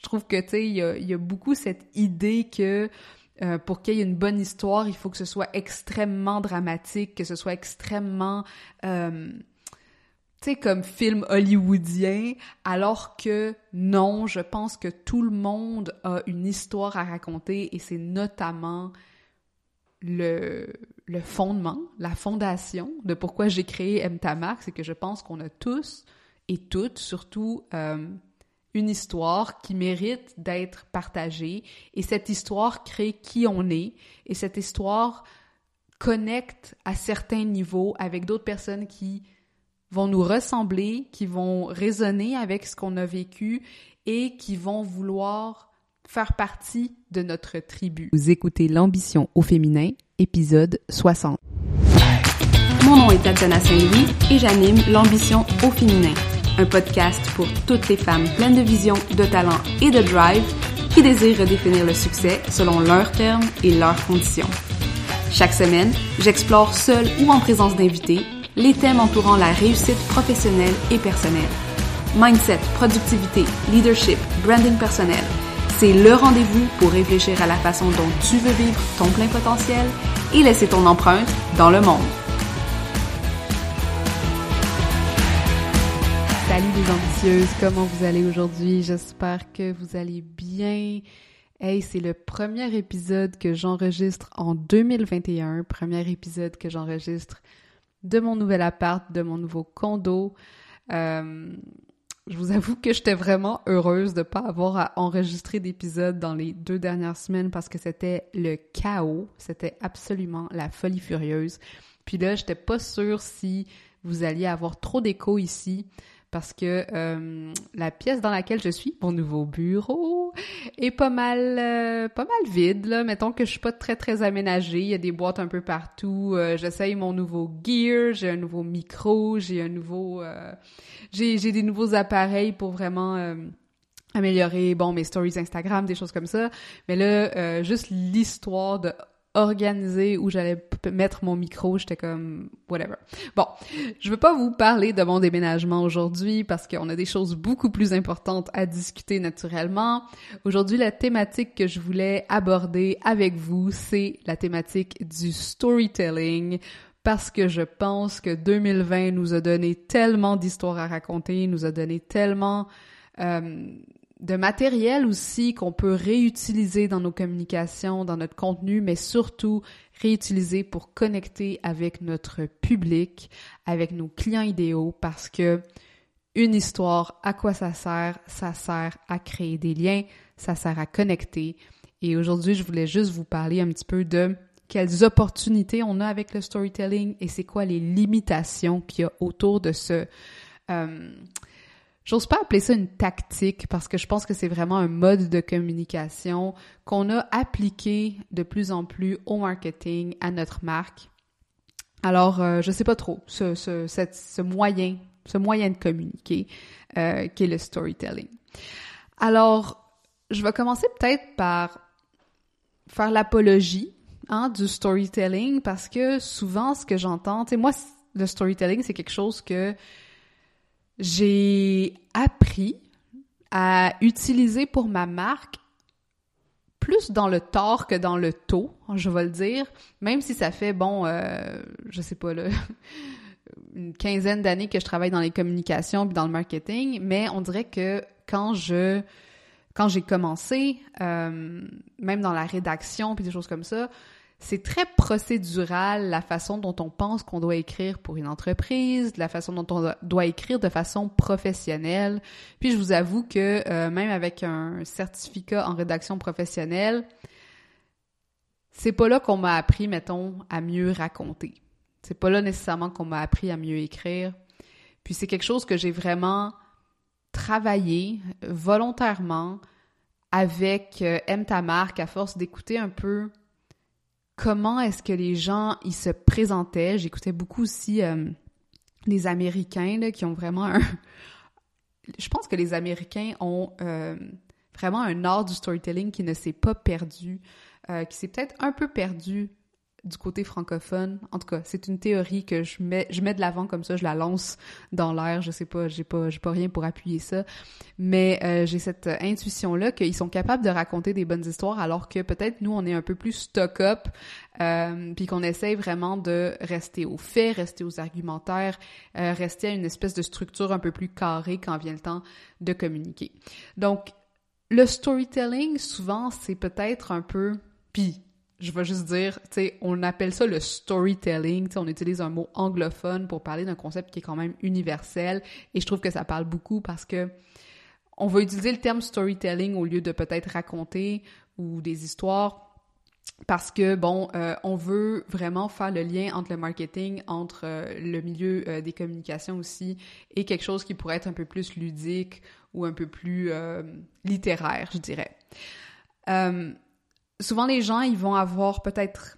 trouve que, tu sais, il y a beaucoup cette idée que pour qu'il y ait une bonne histoire, il faut que ce soit extrêmement dramatique, que ce soit extrêmement, tu sais, comme film hollywoodien, alors que non, je pense que tout le monde a une histoire à raconter et c'est notamment le fondement, la fondation de pourquoi j'ai créé M Ta Marque, c'est que je pense qu'on a tous et toutes, surtout, une histoire qui mérite d'être partagée et cette histoire crée qui on est et cette histoire connecte à certains niveaux avec d'autres personnes qui vont nous ressembler, qui vont résonner avec ce qu'on a vécu et qui vont vouloir faire partie de notre tribu. Vous écoutez L'ambition au féminin, épisode 60. Mon nom est Tatiana Saint-Louis et j'anime L'ambition au féminin, un podcast pour toutes les femmes pleines de vision, de talent et de drive qui désirent redéfinir le succès selon leurs termes et leurs conditions. Chaque semaine, j'explore seule ou en présence d'invités les thèmes entourant la réussite professionnelle et personnelle. Mindset, productivité, leadership, branding personnel, c'est le rendez-vous pour réfléchir à la façon dont tu veux vivre ton plein potentiel et laisser ton empreinte dans le monde. Salut les ambitieuses, comment vous allez aujourd'hui? J'espère que vous allez bien. Hey, c'est le premier épisode que j'enregistre en 2021, premier épisode que j'enregistre de mon nouvel appart, de mon nouveau condo. Je vous avoue que j'étais vraiment heureuse de pas avoir à enregistrer d'épisodes dans les 2 dernières semaines parce que c'était le chaos, c'était absolument la folie furieuse. Puis là, j'étais pas sûre si vous alliez avoir trop d'écho ici parce que la pièce dans laquelle je suis, mon nouveau bureau, est pas mal vide, là. Mettons que je suis pas très aménagée, il y a des boîtes un peu partout, j'essaye mon nouveau gear, j'ai un nouveau micro, j'ai des nouveaux appareils pour vraiment améliorer, mes stories Instagram, des choses comme ça. Mais là, juste l'histoire de organiser où j'allais mettre mon micro, j'étais comme whatever. Bon, je veux pas vous parler de mon déménagement aujourd'hui parce qu'on a des choses beaucoup plus importantes à discuter naturellement. Aujourd'hui, la thématique que je voulais aborder avec vous, c'est la thématique du storytelling parce que je pense que 2020 nous a donné tellement d'histoires à raconter, nous a donné tellement de matériel aussi qu'on peut réutiliser dans nos communications, dans notre contenu, mais surtout réutiliser pour connecter avec notre public, avec nos clients idéaux, parce que une histoire, à quoi ça sert? Ça sert à créer des liens, ça sert à connecter. Et aujourd'hui, je voulais juste vous parler un petit peu de quelles opportunités on a avec le storytelling et c'est quoi les limitations qu'il y a autour de ce... J'ose pas appeler ça une tactique parce que je pense que c'est vraiment un mode de communication qu'on a appliqué de plus en plus au marketing, à notre marque. Alors, je sais pas trop, ce moyen de communiquer qui est le storytelling. Alors, je vais commencer peut-être par faire l'apologie du storytelling parce que souvent, ce que j'entends, tu sais, moi, le storytelling, c'est quelque chose que j'ai appris à utiliser pour ma marque plus dans le tort que dans le tôt, je vais le dire, même si ça fait, je sais pas, là, une quinzaine d'années que je travaille dans les communications puis dans le marketing, mais on dirait que quand j'ai commencé, même dans la rédaction puis des choses comme ça, c'est très procédural la façon dont on pense qu'on doit écrire pour une entreprise, la façon dont on doit écrire de façon professionnelle. Puis je vous avoue que même avec un certificat en rédaction professionnelle, c'est pas là qu'on m'a appris, mettons, à mieux raconter. C'est pas là nécessairement qu'on m'a appris à mieux écrire. Puis c'est quelque chose que j'ai vraiment travaillé volontairement avec M Ta Marque à force d'écouter un peu comment est-ce que les gens ils se présentaient. J'écoutais beaucoup aussi les Américains là, qui ont vraiment un... Je pense que les Américains ont vraiment un art du storytelling qui ne s'est pas perdu, qui s'est peut-être un peu perdu du côté francophone. En tout cas, c'est une théorie que je mets de l'avant comme ça, je la lance dans l'air, je sais pas, j'ai pas rien pour appuyer ça, mais j'ai cette intuition-là qu'ils sont capables de raconter des bonnes histoires alors que peut-être nous, on est un peu plus stock-up, puis qu'on essaye vraiment de rester aux faits, rester aux argumentaires, rester à une espèce de structure un peu plus carrée quand vient le temps de communiquer. Donc, le storytelling, souvent, c'est peut-être un peu... Puis, je vais juste dire, tu sais, on appelle ça le storytelling, tu sais, on utilise un mot anglophone pour parler d'un concept qui est quand même universel, et je trouve que ça parle beaucoup parce que on va utiliser le terme storytelling au lieu de peut-être raconter ou des histoires, parce que, bon, on veut vraiment faire le lien entre le marketing, entre le milieu des communications aussi, et quelque chose qui pourrait être un peu plus ludique ou un peu plus littéraire, je dirais. Souvent, les gens, ils vont avoir peut-être...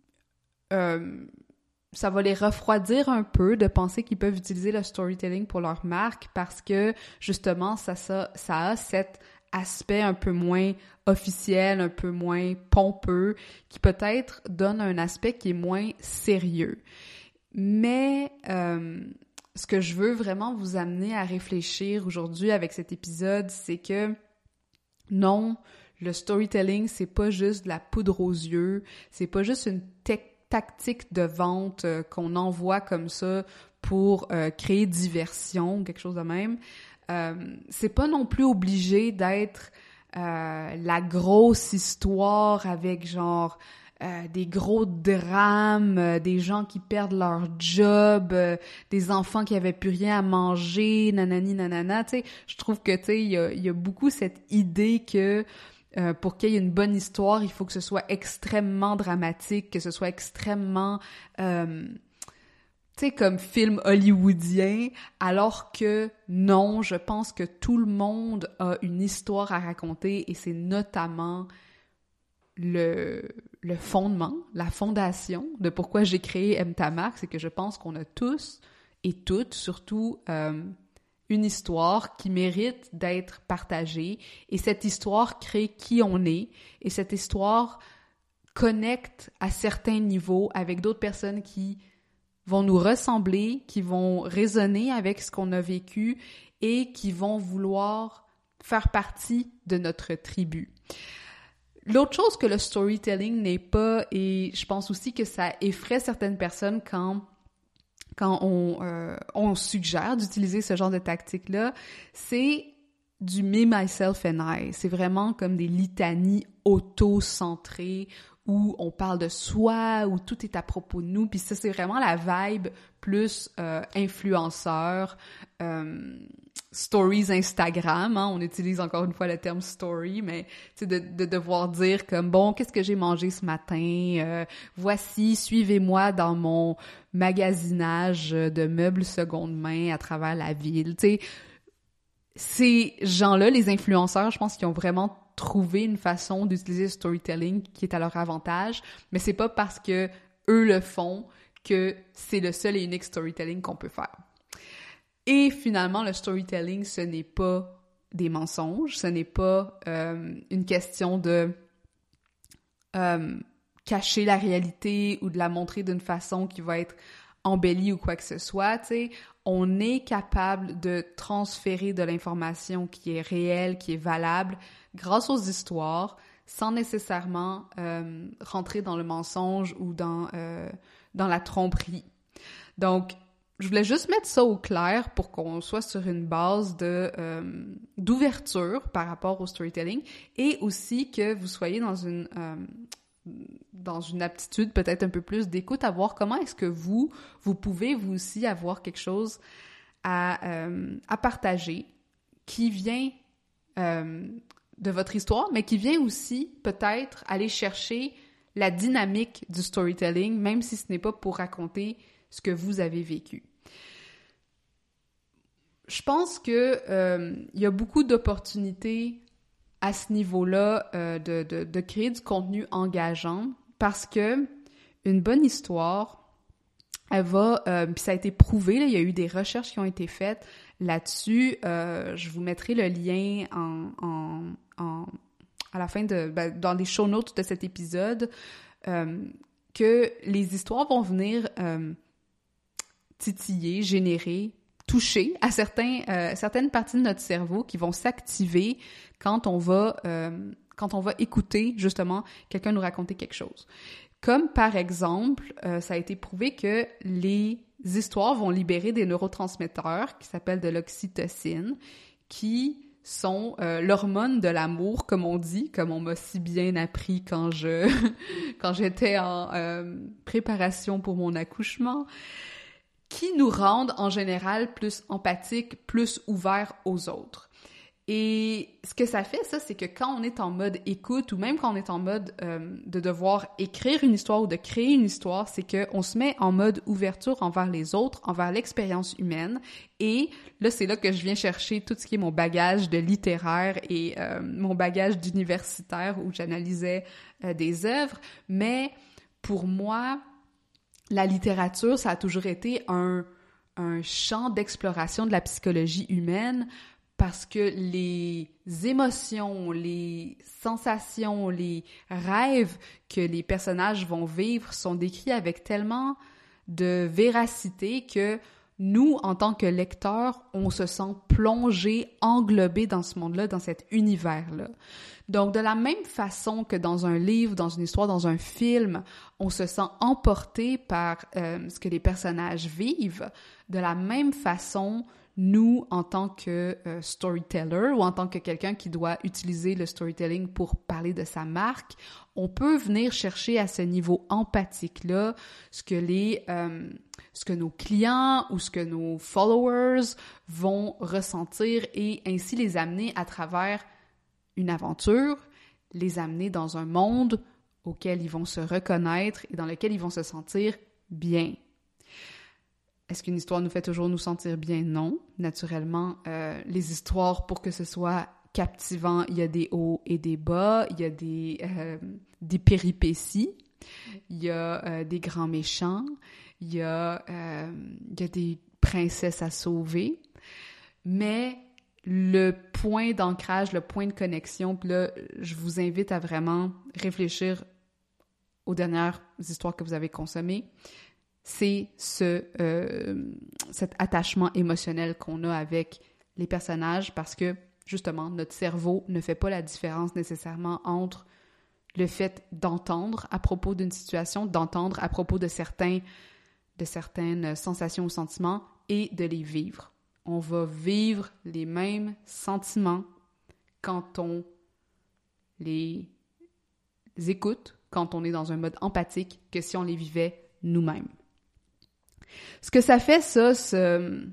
ça va les refroidir un peu de penser qu'ils peuvent utiliser le storytelling pour leur marque parce que, justement, ça a cet aspect un peu moins officiel, un peu moins pompeux, qui peut-être donne un aspect qui est moins sérieux. Mais ce que je veux vraiment vous amener à réfléchir aujourd'hui avec cet épisode, c'est que non, le storytelling, c'est pas juste de la poudre aux yeux, c'est pas juste une tactique de vente qu'on envoie comme ça pour créer diversion ou quelque chose de même. C'est pas non plus obligé d'être la grosse histoire avec genre des gros drames, des gens qui perdent leur job, des enfants qui avaient plus rien à manger, nanani nanana, tu sais. Je trouve que, tu sais, il y a beaucoup cette idée que pour qu'il y ait une bonne histoire, il faut que ce soit extrêmement dramatique, que ce soit extrêmement, tu sais, comme film hollywoodien, alors que non, je pense que tout le monde a une histoire à raconter et c'est notamment le fondement, la fondation de pourquoi j'ai créé Aime ta marque, c'est que je pense qu'on a tous et toutes, surtout, une histoire qui mérite d'être partagée et cette histoire crée qui on est et cette histoire connecte à certains niveaux avec d'autres personnes qui vont nous ressembler, qui vont résonner avec ce qu'on a vécu et qui vont vouloir faire partie de notre tribu. L'autre chose que le storytelling n'est pas, et je pense aussi que ça effraie certaines personnes quand on suggère d'utiliser ce genre de tactique-là, c'est du me, myself and I. C'est vraiment comme des litanies auto-centrées où on parle de soi, où tout est à propos de nous. Puis ça, c'est vraiment la vibe plus influenceur, stories Instagram, hein, on utilise encore une fois le terme story, mais tu sais de devoir dire comme bon, qu'est-ce que j'ai mangé ce matin, voici, suivez-moi dans mon magasinage de meubles seconde main à travers la ville, tu sais. Ces gens-là, les influenceurs, je pense qu'ils ont vraiment trouvé une façon d'utiliser le storytelling qui est à leur avantage, mais c'est pas parce que eux le font que c'est le seul et unique storytelling qu'on peut faire. Et finalement, le storytelling, ce n'est pas des mensonges, ce n'est pas une question de cacher la réalité ou de la montrer d'une façon qui va être embellie ou quoi que ce soit, tu sais. On est capable de transférer de l'information qui est réelle, qui est valable, grâce aux histoires, sans nécessairement rentrer dans le mensonge ou dans la tromperie. Donc, je voulais juste mettre ça au clair pour qu'on soit sur une base d'ouverture par rapport au storytelling et aussi que vous soyez dans une aptitude peut-être un peu plus d'écoute, à voir comment est-ce que vous pouvez vous aussi avoir quelque chose à partager qui vient de votre histoire, mais qui vient aussi peut-être aller chercher la dynamique du storytelling, même si ce n'est pas pour raconter ce que vous avez vécu. Je pense que y a beaucoup d'opportunités à ce niveau-là de créer du contenu engageant parce que une bonne histoire, elle va, puis ça a été prouvé, là, il y a eu des recherches qui ont été faites là-dessus. Je vous mettrai le lien à la fin dans les show notes de cet épisode. que les histoires vont venir titiller, générer, toucher à certaines parties de notre cerveau qui vont s'activer quand on va écouter, justement, quelqu'un nous raconter quelque chose. Comme, par exemple, ça a été prouvé que les histoires vont libérer des neurotransmetteurs qui s'appellent de l'oxytocine, qui sont l'hormone de l'amour, comme on dit, comme on m'a si bien appris quand j'étais en préparation pour mon accouchement, qui nous rendent en général plus empathiques, plus ouverts aux autres. Et ce que ça fait, ça, c'est que quand on est en mode écoute ou même quand on est en mode de devoir écrire une histoire ou de créer une histoire, c'est qu'on se met en mode ouverture envers les autres, envers l'expérience humaine. Et là, c'est là que je viens chercher tout ce qui est mon bagage de littéraire et mon bagage d'universitaire où j'analysais des œuvres. Mais pour moi, la littérature, ça a toujours été un champ d'exploration de la psychologie humaine parce que les émotions, les sensations, les rêves que les personnages vont vivre sont décrits avec tellement de véracité que nous, en tant que lecteurs, on se sent plongé, englobé dans ce monde-là, dans cet univers-là. Donc, de la même façon que dans un livre, dans une histoire, dans un film, on se sent emporté par ce que les personnages vivent, de la même façon, nous, en tant que storyteller ou en tant que quelqu'un qui doit utiliser le storytelling pour parler de sa marque, on peut venir chercher à ce niveau empathique-là ce que nos clients ou ce que nos followers vont ressentir et ainsi les amener à travers une aventure, les amener dans un monde auquel ils vont se reconnaître et dans lequel ils vont se sentir bien. Est-ce qu'une histoire nous fait toujours nous sentir bien? Non. Naturellement, les histoires, pour que ce soit captivant, il y a des hauts et des bas, il y a des péripéties, il y a des grands méchants, il y a des princesses à sauver, mais le point d'ancrage, le point de connexion, puis là, je vous invite à vraiment réfléchir aux dernières histoires que vous avez consommées, c'est cet attachement émotionnel qu'on a avec les personnages parce que, justement, notre cerveau ne fait pas la différence nécessairement entre le fait d'entendre à propos d'une situation, d'entendre à propos de certaines sensations ou sentiments et de les vivre. On va vivre les mêmes sentiments quand on les écoute, quand on est dans un mode empathique, que si on les vivait nous-mêmes. Ce que ça fait, ça, ce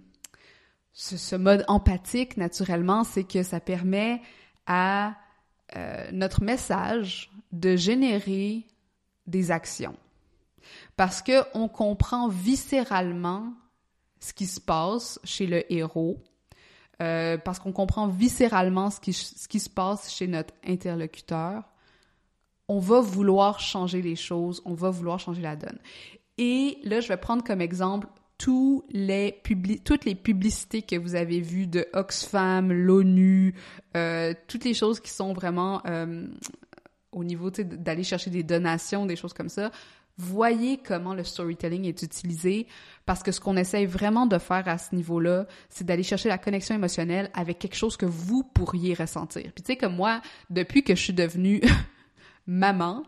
mode empathique, naturellement, c'est que ça permet à notre message de générer des actions. Parce qu'on comprend viscéralement ce qui se passe chez le héros, parce qu'on comprend viscéralement ce qui se passe chez notre interlocuteur, on va vouloir changer les choses, on va vouloir changer la donne. Et là, je vais prendre comme exemple toutes les publicités que vous avez vues de Oxfam, l'ONU, toutes les choses qui sont vraiment au niveau d'aller chercher des donations, des choses comme ça. Voyez comment le storytelling est utilisé parce que ce qu'on essaye vraiment de faire à ce niveau-là, c'est d'aller chercher la connexion émotionnelle avec quelque chose que vous pourriez ressentir. Puis tu sais, comme moi, depuis que je suis devenue maman,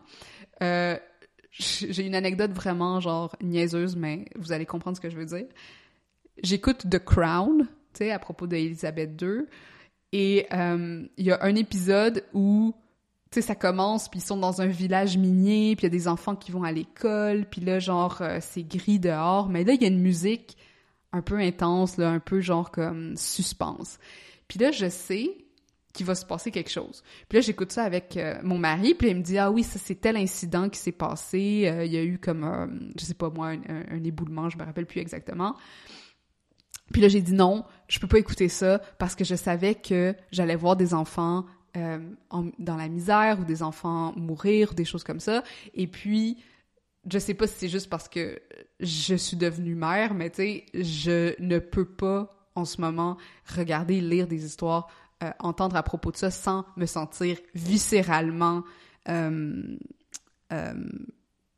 j'ai une anecdote vraiment genre niaiseuse, mais vous allez comprendre ce que je veux dire. J'écoute The Crown, tu sais, à propos d'Élisabeth II, et il y a un épisode où, tu sais, ça commence, puis ils sont dans un village minier, puis il y a des enfants qui vont à l'école, puis là, genre, c'est gris dehors, mais là, il y a une musique un peu intense, là, un peu genre comme suspense. Puis là, je sais qu'il va se passer quelque chose. Puis là, j'écoute ça avec mon mari, puis il me dit « Ah oui, ça, c'est tel incident qui s'est passé. Il y a eu comme, je sais pas moi, un éboulement, je me rappelle plus exactement. » Puis là, j'ai dit « Non, je peux pas écouter ça parce que je savais que j'allais voir des enfants dans la misère ou des enfants mourir ou des choses comme ça. Et puis, je sais pas si c'est juste parce que je suis devenue mère, mais tu sais, je ne peux pas en ce moment regarder, lire des histoires entendre à propos de ça sans me sentir viscéralement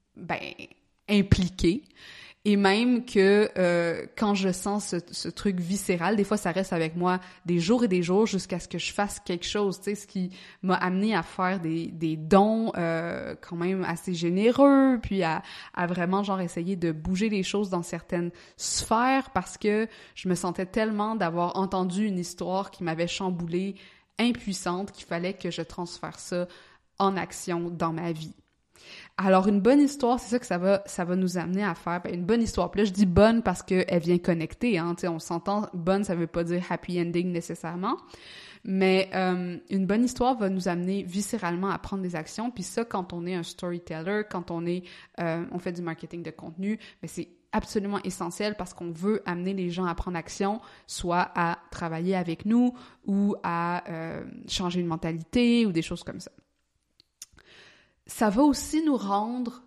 impliquée. Et même que quand je sens ce truc viscéral, des fois ça reste avec moi des jours et des jours jusqu'à ce que je fasse quelque chose, tu sais, ce qui m'a amené à faire des dons quand même assez généreux, puis à vraiment genre essayer de bouger les choses dans certaines sphères parce que je me sentais tellement d'avoir entendu une histoire qui m'avait chamboulée, impuissante, qu'il fallait que je transfère ça en action dans ma vie. Alors, une bonne histoire, c'est ça que ça va nous amener à faire. Une bonne histoire. Puis là, je dis bonne parce qu'elle vient connecter, hein. Tu sais, on s'entend, bonne, ça veut pas dire happy ending nécessairement. Mais une bonne histoire va nous amener viscéralement à prendre des actions. Puis ça, quand on est un storyteller, quand on fait du marketing de contenu, mais c'est absolument essentiel parce qu'on veut amener les gens à prendre action, soit à travailler avec nous ou à changer une mentalité ou des choses comme ça. Ça va aussi nous rendre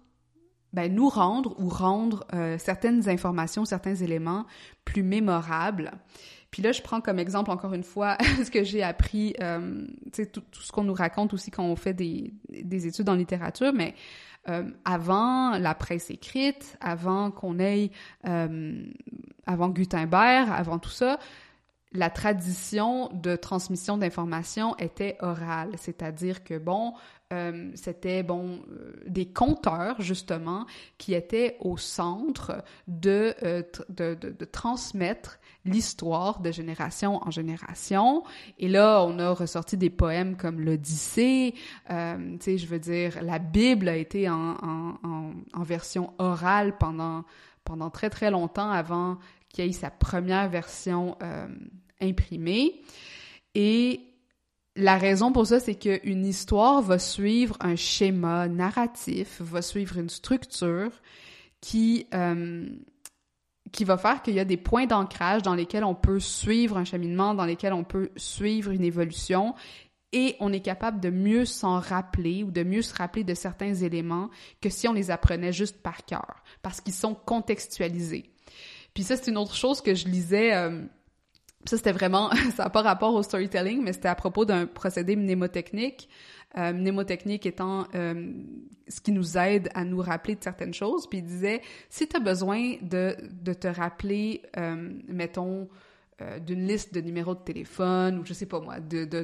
certaines informations, certains éléments plus mémorables. Puis là, je prends comme exemple, encore une fois, ce que j'ai appris, tu sais, tout ce qu'on nous raconte aussi quand on fait des études en littérature, mais avant la presse écrite, avant qu'on ait, avant Gutenberg, avant tout ça, la tradition de transmission d'informations était orale, c'est-à-dire que c'était des conteurs justement qui étaient au centre de transmettre l'histoire de génération en génération. Et là, on a ressorti des poèmes comme l'Odyssée. Tu sais, je veux dire, la Bible a été en version orale pendant très très longtemps avant qu'il y ait sa première version imprimée. Et la raison pour ça, c'est qu'une histoire va suivre un schéma narratif, va suivre une structure qui va faire qu'il y a des points d'ancrage dans lesquels on peut suivre un cheminement, dans lesquels on peut suivre une évolution, et on est capable de mieux s'en rappeler ou de mieux se rappeler de certains éléments que si on les apprenait juste par cœur, parce qu'ils sont contextualisés. Puis ça, c'est une autre chose que je lisais... ça, c'était vraiment... ça n'a pas rapport au storytelling, mais c'était à propos d'un procédé mnémotechnique. Mnémotechnique étant ce qui nous aide à nous rappeler de certaines choses. Puis il disait, si tu as besoin de te rappeler, mettons, d'une liste de numéros de téléphone, ou je sais pas moi,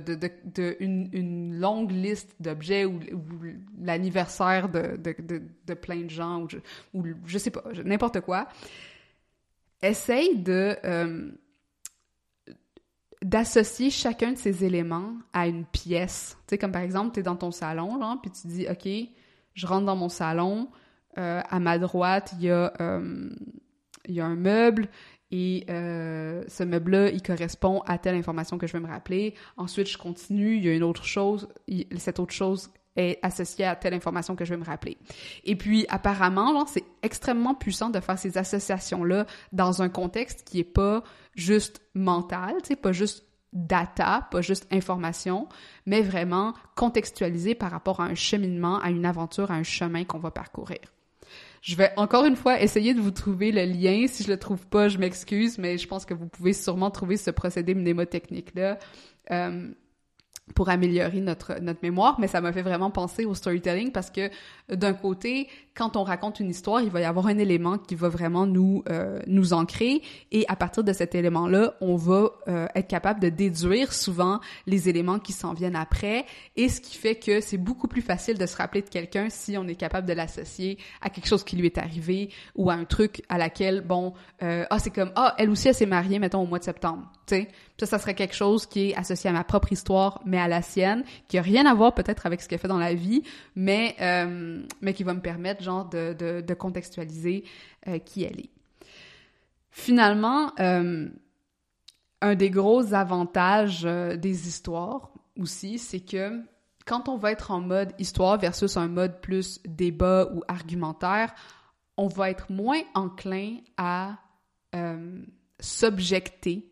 une longue liste d'objets ou l'anniversaire de plein de gens, ou je sais pas, n'importe quoi, essaye d'associer chacun de ces éléments à une pièce. Tu sais, comme par exemple, t'es dans ton salon, genre, puis tu dis, OK, je rentre dans mon salon, à ma droite, il y a un meuble, et ce meuble-là, il correspond à telle information que je veux me rappeler. Ensuite, je continue, il y a une autre chose, cette autre chose est associée à telle information que je veux me rappeler. Et puis, apparemment, genre, c'est extrêmement puissant de faire ces associations-là dans un contexte qui est pas juste mental, tu sais, pas juste data, pas juste information, mais vraiment contextualisé par rapport à un cheminement, à une aventure, à un chemin qu'on va parcourir. Je vais encore une fois essayer de vous trouver le lien. Si je le trouve pas, je m'excuse, mais je pense que vous pouvez sûrement trouver ce procédé mnémotechnique-là pour améliorer notre mémoire, mais ça m'a fait vraiment penser au storytelling parce que d'un côté, quand on raconte une histoire, il va y avoir un élément qui va vraiment nous ancrer, et à partir de cet élément-là, on va être capable de déduire souvent les éléments qui s'en viennent après, et ce qui fait que c'est beaucoup plus facile de se rappeler de quelqu'un si on est capable de l'associer à quelque chose qui lui est arrivé ou à un truc à laquelle, c'est comme, elle aussi, elle s'est mariée, mettons, au mois de septembre, tu sais. Ça serait quelque chose qui est associé à ma propre histoire, mais à la sienne, qui a rien à voir peut-être avec ce qu'elle fait dans la vie, mais qui va me permettre, genre, de contextualiser qui elle est. Finalement, un des gros avantages des histoires aussi, c'est que quand on va être en mode histoire versus un mode plus débat ou argumentaire, on va être moins enclin à s'objecter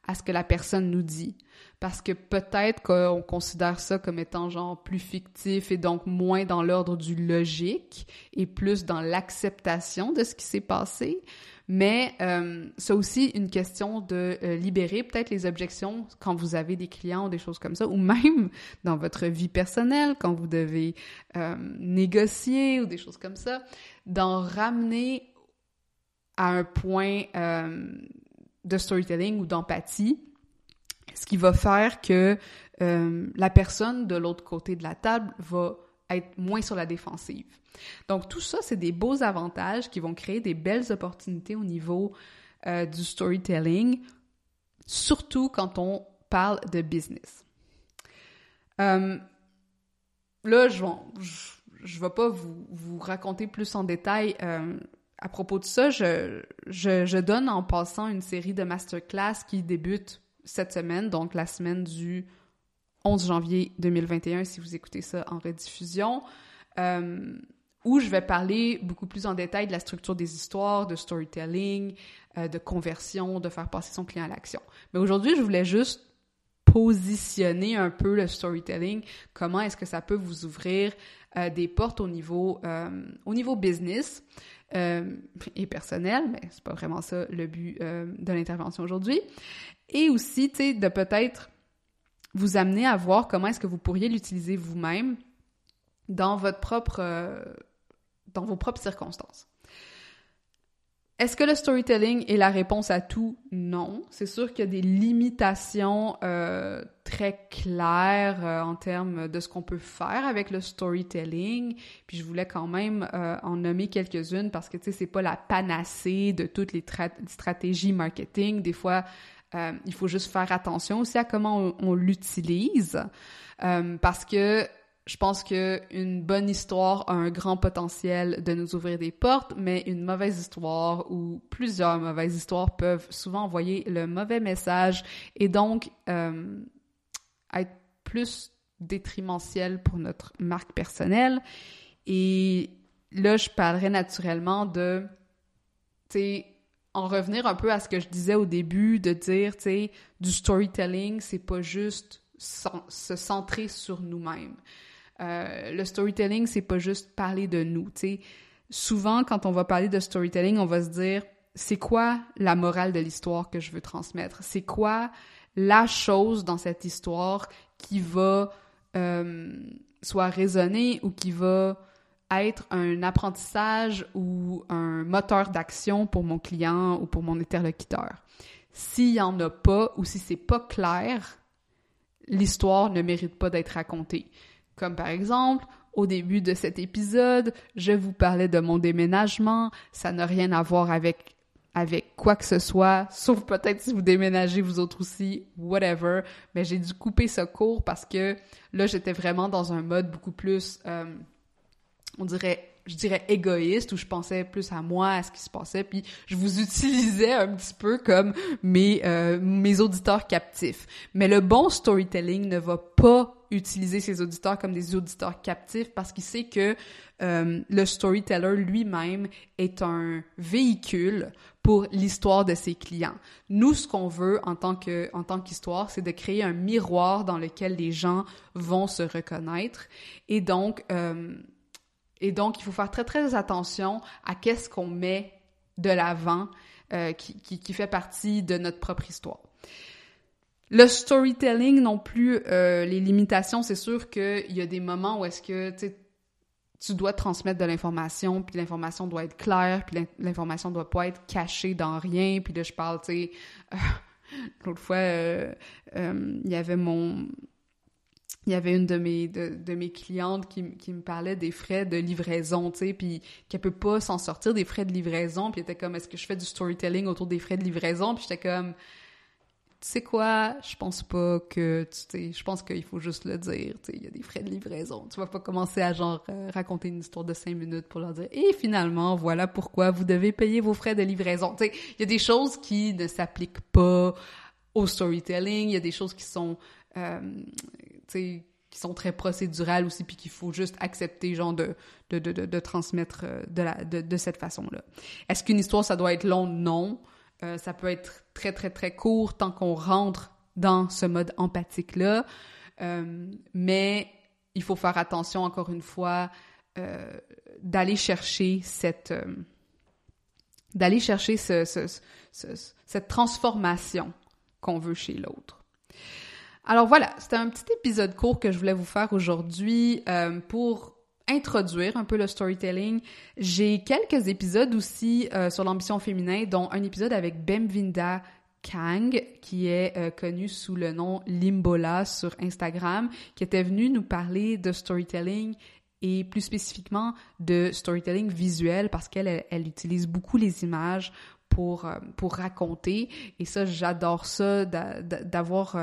à ce que la personne nous dit. Parce que peut-être qu'on considère ça comme étant genre plus fictif et donc moins dans l'ordre du logique et plus dans l'acceptation de ce qui s'est passé. Mais c'est aussi une question de libérer peut-être les objections quand vous avez des clients ou des choses comme ça, ou même dans votre vie personnelle, quand vous devez négocier ou des choses comme ça, d'en ramener à un point de storytelling ou d'empathie, ce qui va faire que la personne de l'autre côté de la table va être moins sur la défensive. Donc, tout ça, c'est des beaux avantages qui vont créer des belles opportunités au niveau du storytelling, surtout quand on parle de business. Là, je vais pas vous raconter plus en détail à propos de ça. Je donne en passant une série de masterclass qui débute cette semaine, donc la semaine du 11 janvier 2021, si vous écoutez ça en rediffusion, où je vais parler beaucoup plus en détail de la structure des histoires, de storytelling, de conversion, de faire passer son client à l'action. Mais aujourd'hui, je voulais juste positionner un peu le storytelling, comment est-ce que ça peut vous ouvrir des portes au niveau business et personnel, mais c'est pas vraiment ça le but de l'intervention aujourd'hui. Et aussi, tu sais, de peut-être vous amener à voir comment est-ce que vous pourriez l'utiliser vous-même dans vos propres circonstances. Est-ce que le storytelling est la réponse à tout? Non. C'est sûr qu'il y a des limitations très claires en termes de ce qu'on peut faire avec le storytelling. Puis je voulais quand même en nommer quelques-unes parce que, tu sais, c'est pas la panacée de toutes les stratégies marketing. Des fois, il faut juste faire attention aussi à comment on l'utilise parce que je pense qu'une bonne histoire a un grand potentiel de nous ouvrir des portes, mais une mauvaise histoire ou plusieurs mauvaises histoires peuvent souvent envoyer le mauvais message et donc être plus détrimensiel pour notre marque personnelle. Et là, je parlerai naturellement de, tu sais, en revenir un peu à ce que je disais au début, de dire, tu sais, du storytelling, c'est pas juste se centrer sur nous-mêmes. Le storytelling, c'est pas juste parler de nous, tu sais. Souvent, quand on va parler de storytelling, on va se dire, c'est quoi la morale de l'histoire que je veux transmettre? C'est quoi la chose dans cette histoire qui va soit résonner ou qui va être un apprentissage ou un moteur d'action pour mon client ou pour mon interlocuteur? S'il y en a pas ou si c'est pas clair, l'histoire ne mérite pas d'être racontée. Comme par exemple, au début de cet épisode, je vous parlais de mon déménagement. Ça n'a rien à voir avec quoi que ce soit, sauf peut-être si vous déménagez vous autres aussi, whatever. Mais j'ai dû couper ce court parce que là, j'étais vraiment dans un mode beaucoup plus, je dirais égoïste, où je pensais plus à moi, à ce qui se passait, puis je vous utilisais un petit peu comme mes auditeurs captifs. Mais le bon storytelling ne va pas utiliser ses auditeurs comme des auditeurs captifs parce qu'il sait que le storyteller lui-même est un véhicule pour l'histoire de ses clients. Nous, ce qu'on veut en tant qu'histoire, c'est de créer un miroir dans lequel les gens vont se reconnaître. Et donc, il faut faire très, très attention à qu'est-ce qu'on met de l'avant qui fait partie de notre propre histoire. Le storytelling non plus, les limitations, c'est sûr qu'il y a des moments où est-ce que tu dois transmettre de l'information, puis l'information doit être claire, puis l'information doit pas être cachée dans rien. Puis là, je parle, tu sais, l'autre fois, il y avait une de mes clientes qui me parlait des frais de livraison, tu sais, puis qu'elle peut pas s'en sortir des frais de livraison, puis elle était comme, est-ce que je fais du storytelling autour des frais de livraison? Puis j'étais comme, tu sais quoi, je pense pas que, je pense qu'il faut juste le dire, tu sais, il y a des frais de livraison. Tu vas pas commencer à genre raconter une histoire de 5 minutes pour leur dire, et finalement, voilà pourquoi vous devez payer vos frais de livraison. Tu sais, il y a des choses qui ne s'appliquent pas au storytelling, il y a des choses qui sont qui sont très procédurales aussi, puis qu'il faut juste accepter, genre, de transmettre de cette façon-là. Est-ce qu'une histoire, ça doit être long? Non. Ça peut être très, très, très court tant qu'on rentre dans ce mode empathique-là. Mais il faut faire attention, encore une fois, d'aller chercher cette transformation qu'on veut chez l'autre. Alors voilà, c'était un petit épisode court que je voulais vous faire aujourd'hui pour introduire un peu le storytelling. J'ai quelques épisodes aussi sur l'ambition féminin, dont un épisode avec Bemvinda Kang, qui est connue sous le nom Limbola sur Instagram, qui était venue nous parler de storytelling et plus spécifiquement de storytelling visuel parce qu'elle utilise beaucoup les images pour raconter. Et ça, j'adore ça, d'avoir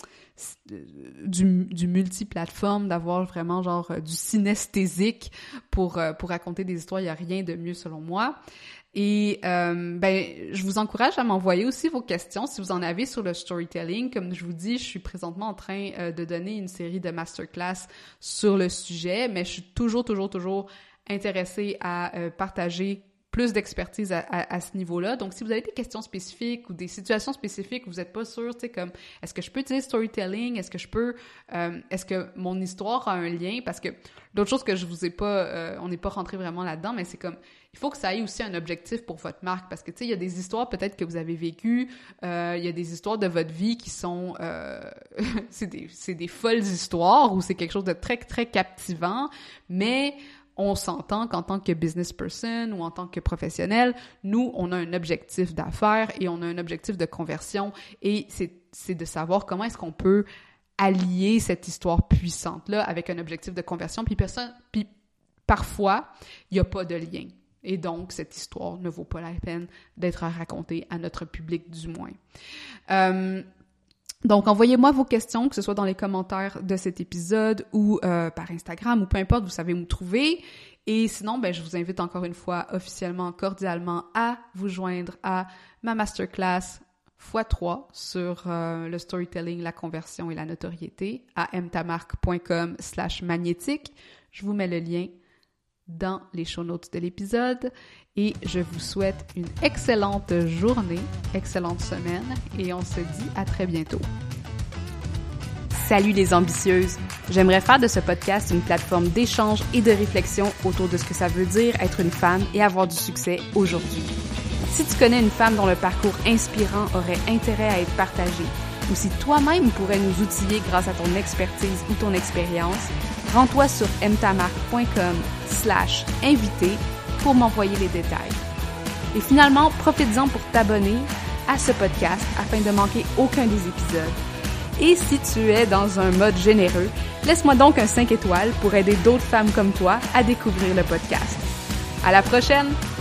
du multiplateforme, d'avoir vraiment genre du synesthésique pour raconter des histoires. Il n'y a rien de mieux selon moi. Et je vous encourage à m'envoyer aussi vos questions si vous en avez sur le storytelling. Comme je vous dis, je suis présentement en train de donner une série de masterclass sur le sujet, mais je suis toujours intéressée à partager plus d'expertise à ce niveau-là. Donc, si vous avez des questions spécifiques ou des situations spécifiques où vous n'êtes pas sûr, tu sais, comme, est-ce que je peux utiliser storytelling? Est-ce que mon histoire a un lien? Parce que l'autre chose que je vous ai pas, on n'est pas rentré vraiment là-dedans, mais c'est comme, il faut que ça ait aussi un objectif pour votre marque. Parce que, tu sais, il y a des histoires peut-être que vous avez vécues, il y a des histoires de votre vie qui sont, c'est des folles histoires ou c'est quelque chose de très, très captivant, mais on s'entend qu'en tant que business person ou en tant que professionnel, nous, on a un objectif d'affaires et on a un objectif de conversion et c'est de savoir comment est-ce qu'on peut allier cette histoire puissante-là avec un objectif de conversion. Puis parfois, il n'y a pas de lien. Et donc, cette histoire ne vaut pas la peine d'être racontée à notre public, du moins. Donc, envoyez-moi vos questions, que ce soit dans les commentaires de cet épisode ou par Instagram ou peu importe, vous savez où me trouver. Et sinon, je vous invite encore une fois officiellement, cordialement à vous joindre à ma masterclass x3 sur le storytelling, la conversion et la notoriété à mtamarque.com/magnétique. Je vous mets le lien dans les show notes de l'épisode et je vous souhaite une excellente journée, excellente semaine et on se dit à très bientôt. Salut les ambitieuses! J'aimerais faire de ce podcast une plateforme d'échange et de réflexion autour de ce que ça veut dire être une femme et avoir du succès aujourd'hui. Si tu connais une femme dont le parcours inspirant aurait intérêt à être partagé, ou si toi-même pourrais nous outiller grâce à ton expertise ou ton expérience, rends-toi sur mtamarque.com/invité pour m'envoyer les détails. Et finalement, profite-en pour t'abonner à ce podcast afin de manquer aucun des épisodes. Et si tu es dans un mode généreux, laisse-moi donc un 5 étoiles pour aider d'autres femmes comme toi à découvrir le podcast. À la prochaine!